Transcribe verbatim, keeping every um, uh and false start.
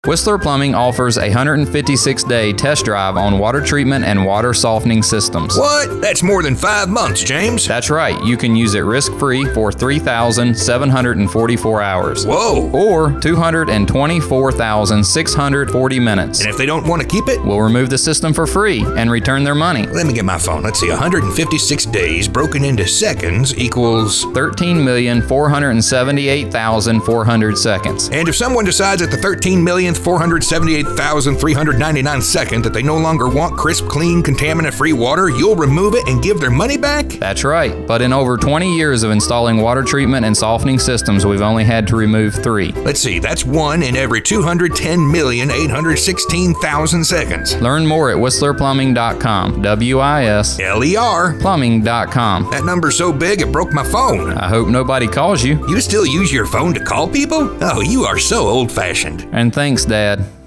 Whistler Plumbing offers a one hundred fifty-six day test drive on water treatment and water softening systems. What? That's more than five months, James. That's right. You can use it risk-free for three thousand seven hundred forty-four hours. Whoa. Or two hundred twenty-four thousand six hundred forty minutes. And if they don't want to keep it? We'll remove the system for free and return their money. Let me get my phone. Let's see. one hundred fifty-six days broken into seconds equals thirteen million four hundred seventy-eight thousand four hundred seconds. And if someone decides at the thirteen millionth four hundred seventy-eight thousand three hundred ninety-nine second that they no longer want crisp, clean, contaminant-free water, you'll remove it and give their money back? That's right. But in over twenty years of installing water treatment and softening systems, we've only had to remove three. Let's see. That's one in every two hundred ten million eight hundred sixteen thousand seconds. Learn more at whistler plumbing dot com. W I S L E R plumbing dot com. That number's so big it broke my phone. I hope nobody calls you. You still use your phone to call people? Oh, you are so old-fashioned. And thanks, Dad.